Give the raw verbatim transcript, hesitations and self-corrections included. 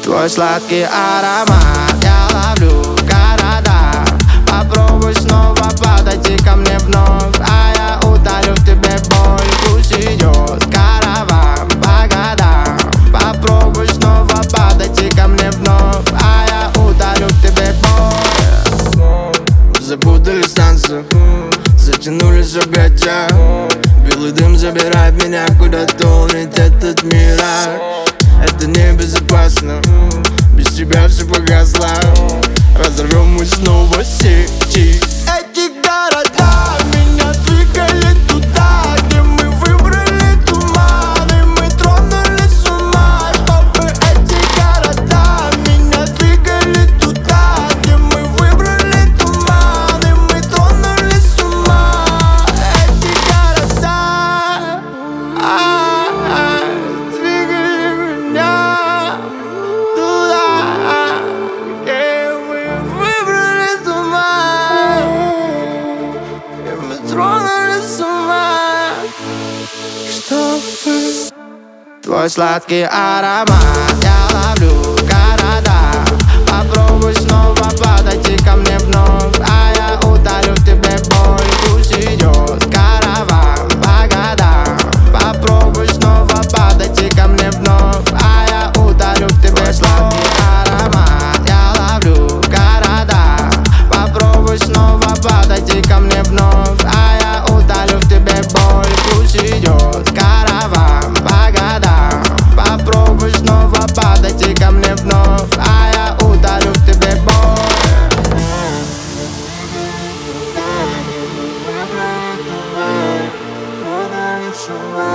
Твой сладкий аромат я ловлю города. Попробуй снова подойти ко мне вновь, а я удалю в тебе боль. Пусть идет караван по годам. Попробуй снова подойти ко мне вновь, а я удалю в тебе боль. Запутали станцию, затянулись объятия. Белый дым забирает меня куда-то, улетит этот мираж. Это небезопасно, без тебя все погасло. Разорвем мы снова сети. Эти города меня двигали туда, где мы выбрали туман, и мы тронули с ума. Чтобы эти города меня двигали туда, где мы выбрали туман, и мы тронули с ума. Эти города а-а, двигали меня туда, где мы выбрали туман, и мы тронули с ума. Чтобы твой сладкий аромат я ловлю города. Попробуй снова подойти ко мне вновь, а я удалю в тебе боль. Пусть идет караван по годам. Попробуй снова подойти ко мне вновь, а я удалю в тебе сладкий аромат я ловлю города. Попробуй снова подойти ко мне вновь, а я удалю в тебе боль. Пусть идет караван по годам. Попробуй снова подойти ко мне вновь, а я удалю в тебе боль. Удалю в тебе боль.